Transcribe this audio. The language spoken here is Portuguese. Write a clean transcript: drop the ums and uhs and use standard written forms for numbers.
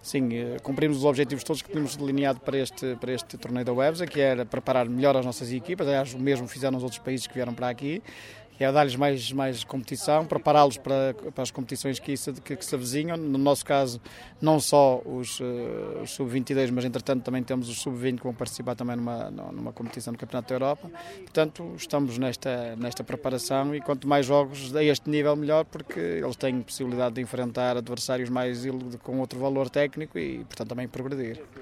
sim, cumprimos os objetivos todos que tínhamos delineado para este torneio da WEBSA, que era preparar melhor as nossas equipas, aliás, o mesmo fizeram os outros países que vieram para aqui, que é dar-lhes mais competição, prepará-los para as competições que se avizinham. No nosso caso, não só os sub-22, mas entretanto também temos os sub-20 que vão participar também numa competição do Campeonato da Europa. Portanto, estamos nesta preparação e quanto mais jogos a este nível melhor, porque eles têm possibilidade de enfrentar adversários com outro valor técnico e, portanto, também progredir.